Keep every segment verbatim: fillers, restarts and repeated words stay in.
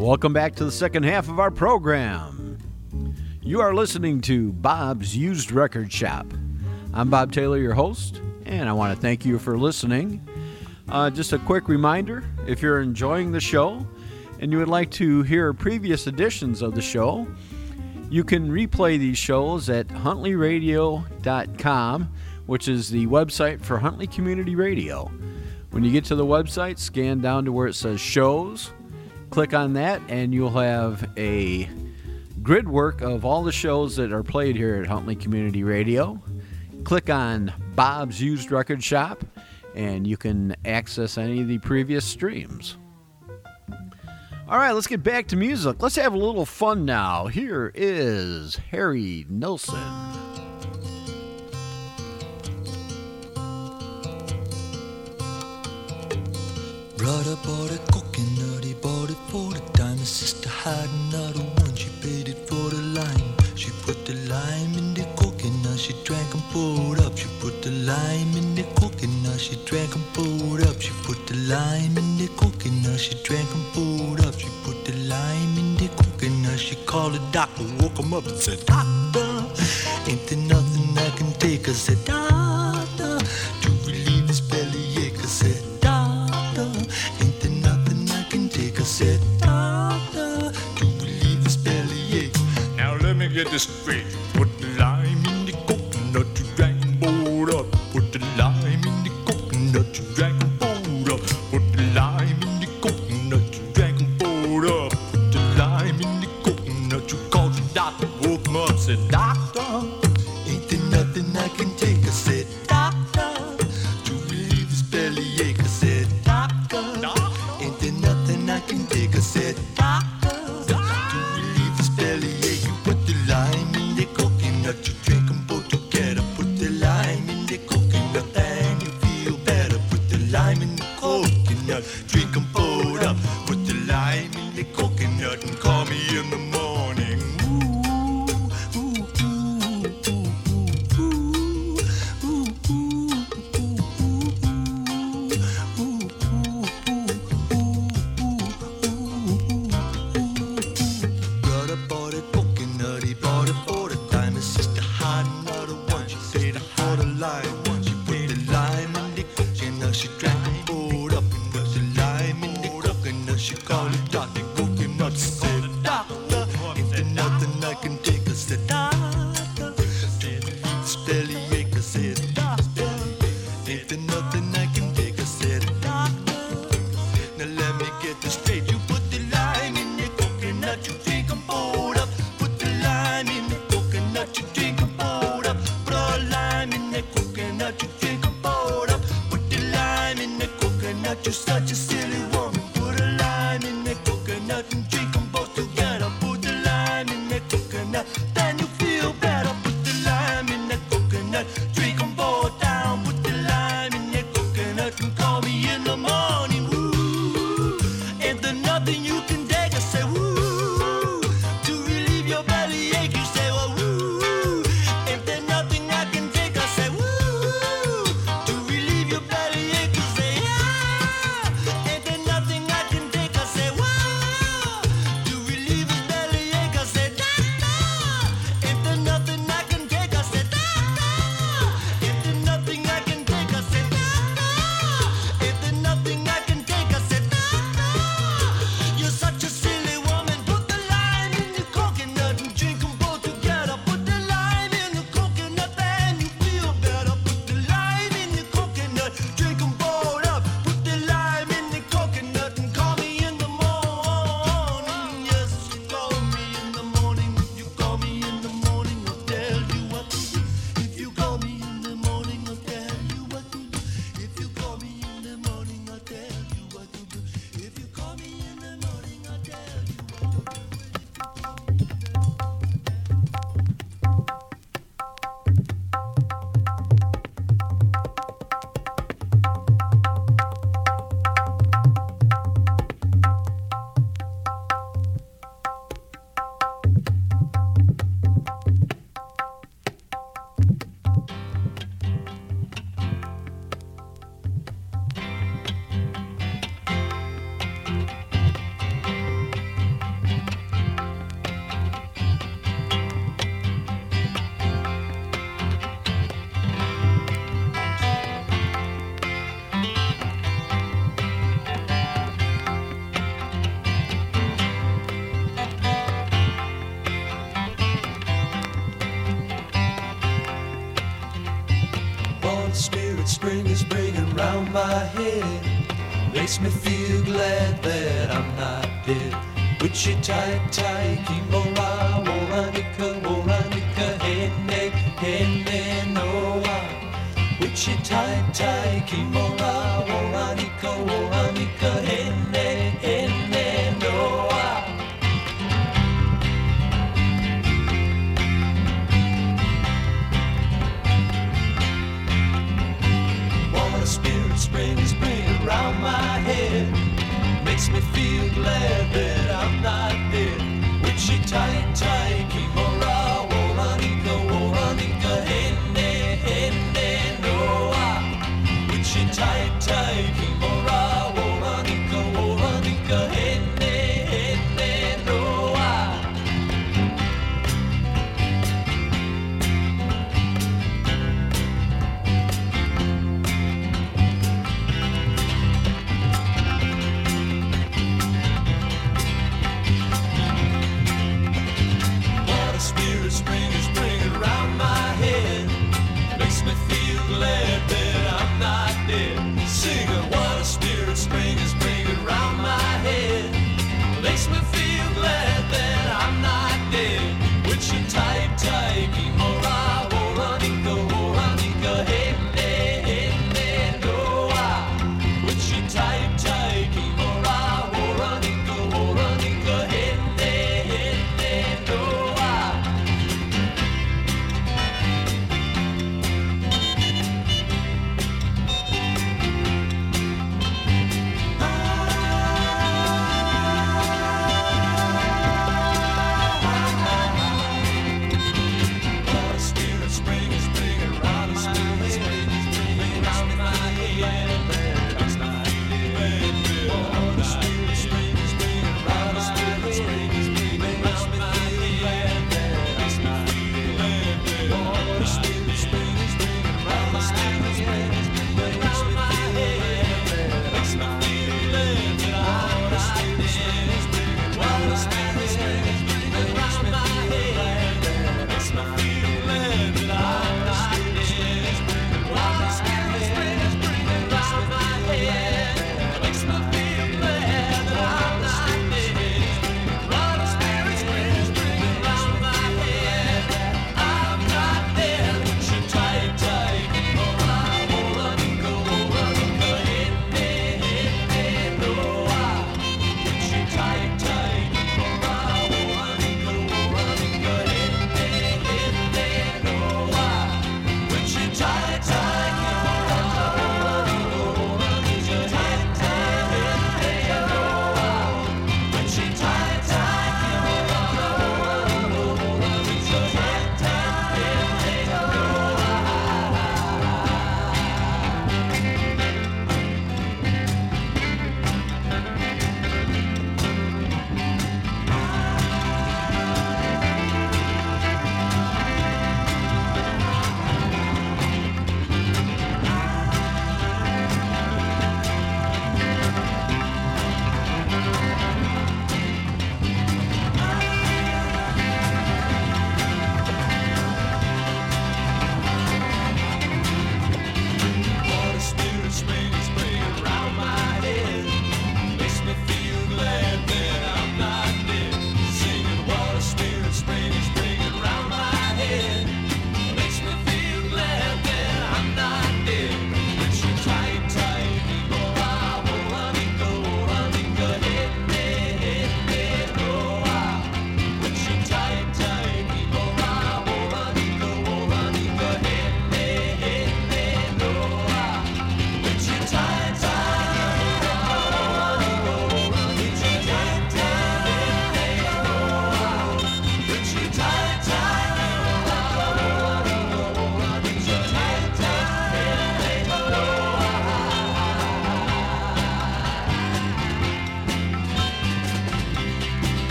Welcome back to the second half of our program. You are listening to Bob's Used Record Shop. I'm Bob Taylor, your host, and I want to thank you for listening. Uh, just a quick reminder, if you're enjoying the show and you would like to hear previous editions of the show, you can replay these shows at huntley radio dot com, which is the website for Huntley Community Radio. When you get to the website, scan down to where it says shows, click on that, and you'll have a grid work of all the shows that are played here at Huntley Community Radio. Click on Bob's Used Record Shop, and you can access any of the previous streams. All right, let's get back to music. Let's have a little fun now. Here is Harry Nilsson. Brother bought a coconut, he bought it for the dime. His sister had another one, she paid it for the lime. She put the lime in the coconut, she drank and poured up. She put the lime in the coconut, she drank and poured up. She put the lime in the coconut, she drank and poured up. She put the lime in the coconut, she called the doctor, woke him up and said, Doctor, ain't there nothing I can take? I said, Doctor, to relieve his bellyache. I said, ain't there nothing I can take? I said, Doctor, to relieve his bellyache. Now let me get this straight. Put the lime in the coconut, you drank and poured up. Put the lime in the coconut, you drank and poured up. Put the lime in the coconut, you drank and poured up. Put the lime in the coconut, you called your doctor, woke him up, said, Doctor, ain't there nothing I can take? I said, Doctor, to relieve his bellyache. I said, ain't there nothing I can take? I said, Doctor, to relieve his bellyache. You put the lime in the coconut, you drink them both together. Put the lime in the coconut and you feel better. Put the lime in the coconut, drink them both up. Put the lime in the coconut and call me in the morning. Ooh, ooh, ooh, ooh, ooh, ooh, Brother bought a coconut, he bought it for the dime. His sister had another one, she paid for the lime. She put the lime in the coconut, she drank and poured up. And put the lime in the coconut, she called it Doctor Coconut. She said, Doctor, ain't there nothing I can take? I said, Doctor, this bellyache. I said, Doctor, ain't there nothing I can take? I said, Doctor, now let me get this straight. You put the lime in the coconut, you drink and poured up. Put the lime in the coconut, you drink and poured up. Put a lime in the coconut, you drink and poured up. Put the lime in the coconut, you're such a silly woman. Put a lime in the coconut and drink them both together. Put the lime in the coconut, then you feel better. Put the lime in the coconut, drink them both down. Put the lime in the coconut and call me in the morning. Woo, ain't there nothing you can take? I say, woo, to relieve your bellyache. You say, well, woo, ain't there nothing I can take? I say, woo, to relieve your bellyache. You say, yeah, ain't there nothing I can take? I say, woo, spirit spring is bringing round my head. Makes me feel glad that I'm not dead. Wichita, Kimura, Waranika, Waranika, Hene, Hene, Noah. Wichita, Kimura, Waranika, Waranika, Hene, Hene, Noah. What a spirit spring is bringing round my head. Makes me feel glad that I'm not dead. Wichita, Kimura, Waranika, Waranika, Hene, Hene, Noah. Wichita, Kimura, Waranika, Waranika, Hene, Hene, Noah.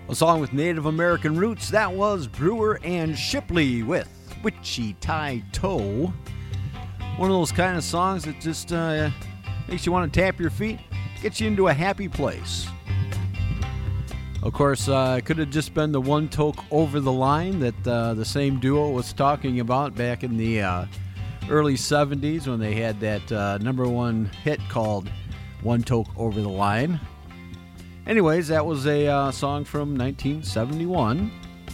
A song with Native American roots, that was Brewer and Shipley with Wichita Toe. One of those kind of songs that just uh, makes you want to tap your feet, gets you into a happy place. Of course, uh, it could have just been the One Toke Over the Line that uh, the same duo was talking about back in the uh, early seventies when they had that uh, number one hit called One Toke Over the Line. Anyways, that was a uh, song from nineteen seventy-one.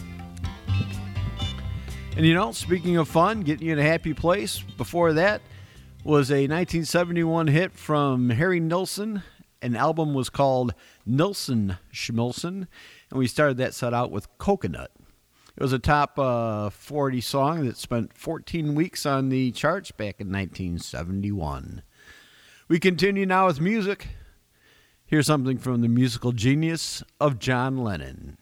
And you know, speaking of fun, getting you in a happy place, before that was a nineteen seventy-one hit from Harry Nilsson. An album was called Nilsson Schmilsson, and we started that set out with Coconut. It was a top uh, forty song that spent fourteen weeks on the charts back in nineteen seventy-one. We continue now with music. Here's something from the musical genius of John Lennon.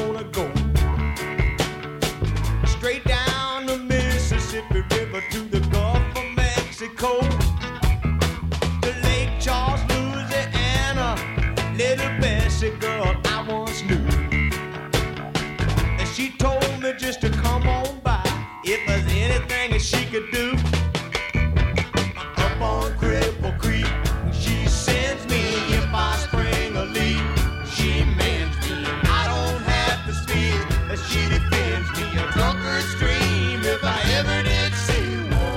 Straight down the Mississippi River to the everything that she could do. Up on Cripple Creek, she sends me. If I spring a leak, she mends me. I don't have to speak, she defends me. A drunkard stream, if I ever did see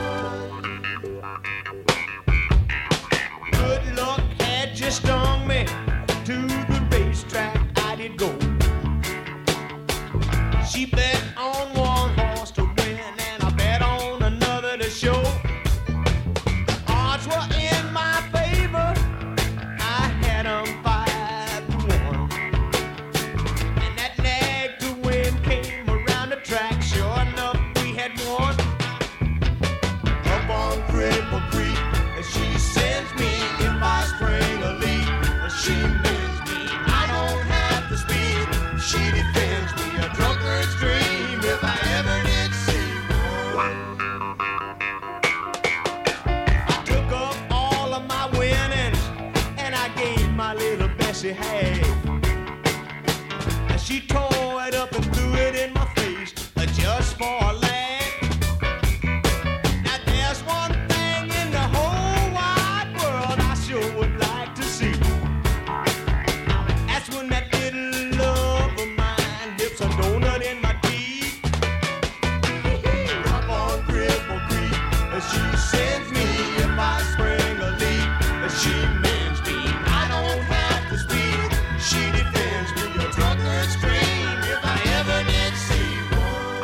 one. Good luck had just stung me. To the racetrack I did go. She bet on one horse to win, and I bet on another to show. Odds were in my favor, I had 'em five to one. And that nag to win came around the track, sure enough we had won. Up on Cripple Creek, she sends me. If I spring a leak, she mends me. I don't have to speak, she defends me. A drunkard stream, if I ever did see one. I took up all of my winnings, and I gave my little Bessie half. And she tore it up and threw it in my face, uh, just for a laugh. Now there's one thing in the whole wide world I sure would like to see. That's when that little love of mine dips a donut in my teeth. Up on Cripple Creek, she sends me. If I spring a leak, she mends me. I don't have to speak, she defends me. A drunkard stream, if I ever did see one.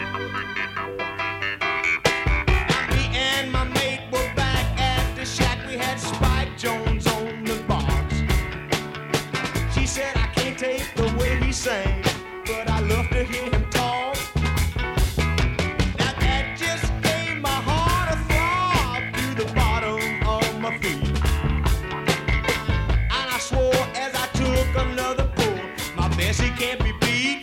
Me and my mate were back at the shack. We had Spike Jones on the box. She said, I can't take the way he sang, but I love to hear him talk. Now that just gave my heart a throb to the bottom of my feet. And I swore as I took another pull, my Bessie can't be beat.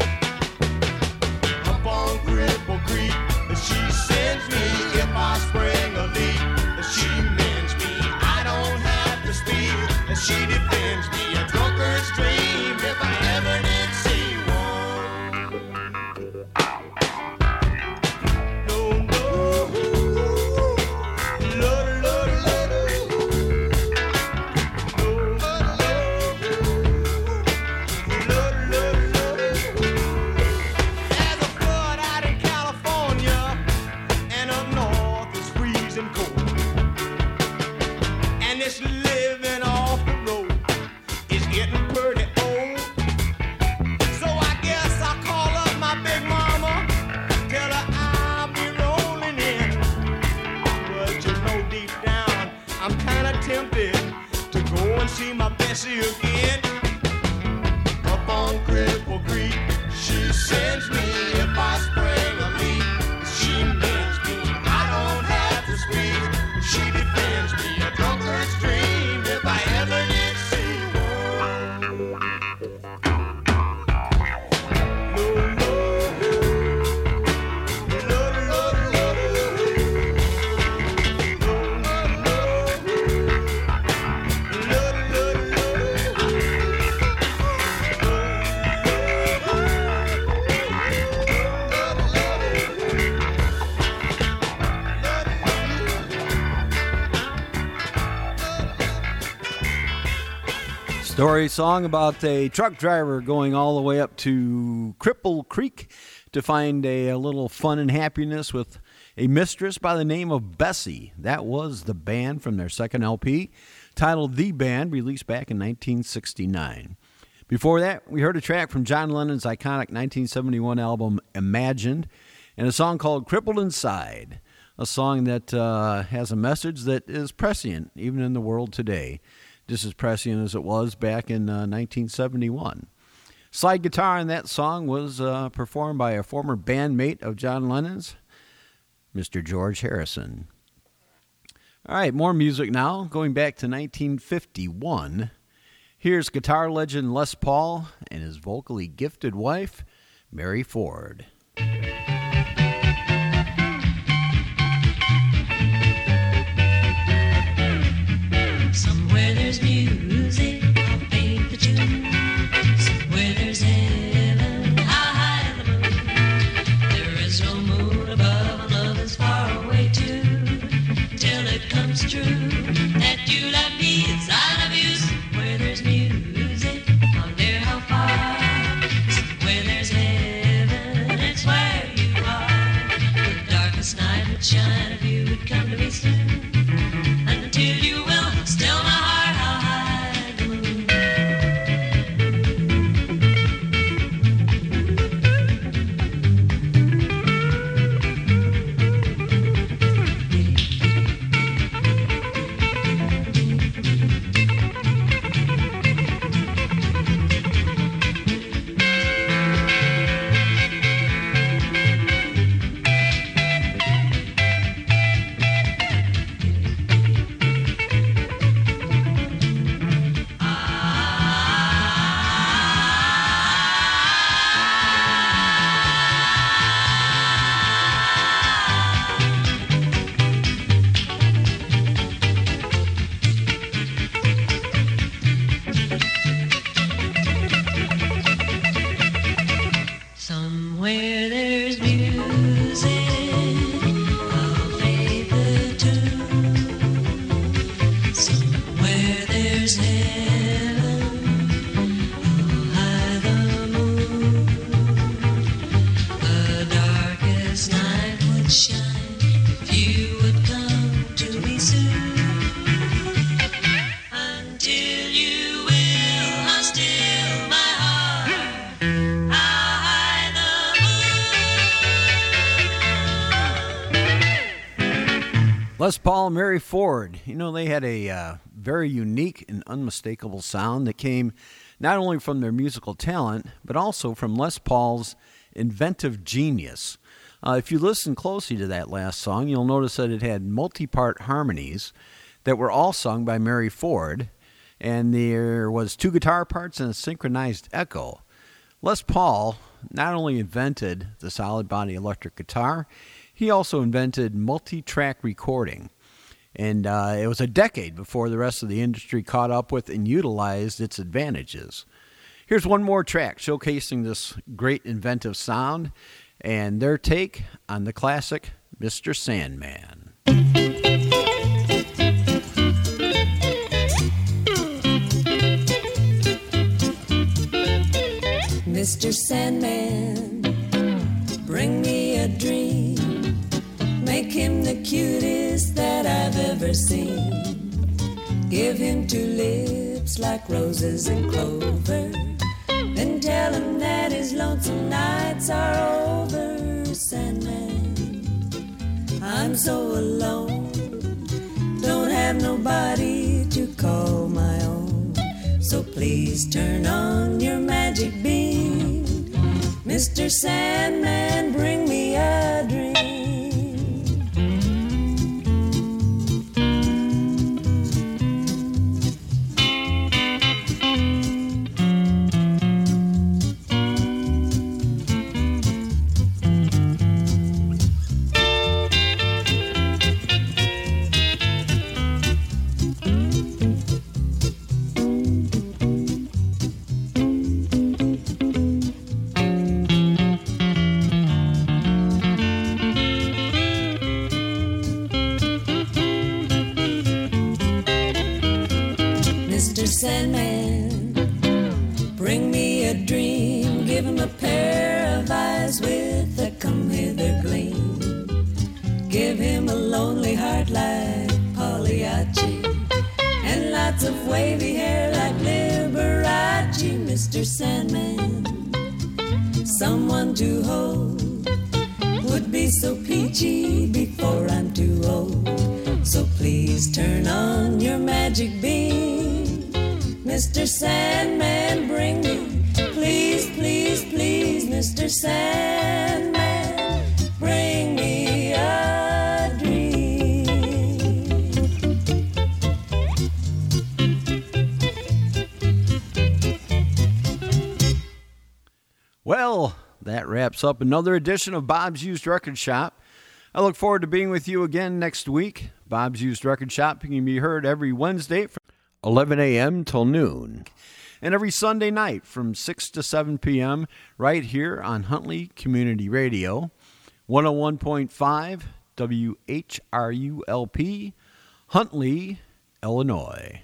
Up on Cripple Creek, she sends me. If I spring a leak, she mends me. I don't have to speak, she defends me. A drunkard stream, if I ever did see one. No, no, Lord, Lord, Lord, no, Lord, Lord, Lord. There's a flood out in California, and up north is freezing cold. And this living off the road is getting pretty old. So I guess I'll call up my big mama, tell her I'll be rolling in. But you know deep down, I'm kinda tempted to go and see my Bessie again. Up on Cripple Creek, she sends me. If I spring a leak, she mends me. I don't have to speak, she defends me. A drunkard stream, if I ever did see one. No, no, Lord, Lord, Lord. No, no, Lord, Lord, Story song about a truck driver going all the way up to Cripple Creek to find a, a little fun and happiness with a mistress by the name of Bessie. That was the band from their second L P, titled The Band, released back in nineteen sixty-nine. Before that, we heard a track from John Lennon's iconic nineteen seventy-one album Imagined, and a song called Crippled Inside, a song that uh, has a message that is prescient even in the world today, just as prescient as it was back in uh, nineteen seventy-one. Slide guitar in that song was uh, performed by a former bandmate of John Lennon's, Mister George Harrison. All right, more music now, going back to nineteen fifty-one. Here's guitar legend Les Paul and his vocally gifted wife, Mary Ford. Somewhere there's music, I'll paint the tune. Somewhere there's heaven, high, high in the moon. There is no moon above, love is would shine if you would come to me soon. And until you will still my heart, I'll hide the moon. Somewhere there's music, I'll play the tune. Somewhere there's heaven, I'll hide the moon. The darkest night would shine if you would come to me soon. Until you will, I'll still my heart. I'll hide the moon. Les Paul and Mary Ford, you know, they had a uh, very unique and unmistakable sound that came not only from their musical talent, but also from Les Paul's inventive genius. Uh, if you listen closely to that last song, you'll notice that it had multi-part harmonies that were all sung by Mary Ford, and there was two guitar parts and a synchronized echo. Les Paul not only invented the solid body electric guitar, he also invented multi-track recording. And uh, it was a decade before the rest of the industry caught up with and utilized its advantages. Here's one more track showcasing this great inventive sound and their take on the classic Mister Sandman. Mister Sandman, bring me a dream. Make him the cutest that I've ever seen. Give him two lips like roses and clover. Then tell him that his lonesome nights are over, Sandman. I'm so alone, don't have nobody to call my own. So please turn on your magic beam. Mister Sandman, bring me a dream. Sandman, bring me a dream. Give him a pair of eyes with a come-hither gleam. Give him a lonely heart like Pagliacci, and lots of wavy hair like Liberace, Mister Sandman. Someone to hold would be so peachy before I'm too old. So please turn on your magic beam. Mister Sandman, bring me, please, please, please, Mister Sandman, bring me a dream. Well, that wraps up another edition of Bob's Used Record Shop. I look forward to being with you again next week. Bob's Used Record Shop can be heard every Wednesday from eleven a.m. till noon, and every Sunday night from six to seven p.m. right here on Huntley Community Radio, one oh one point five W H R U L P, Huntley, Illinois.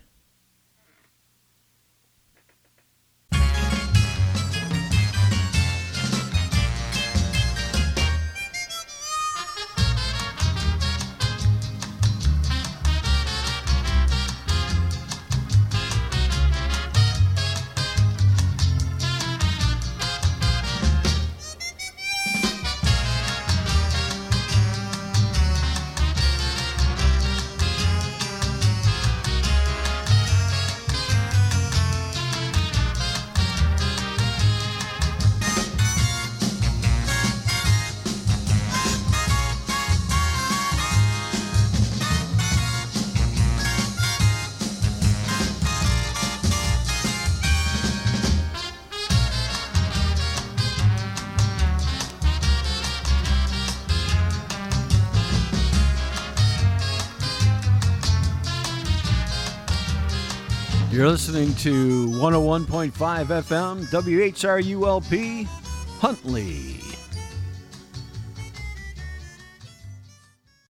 You're listening to one oh one point five F M, W H R U L P, Huntley.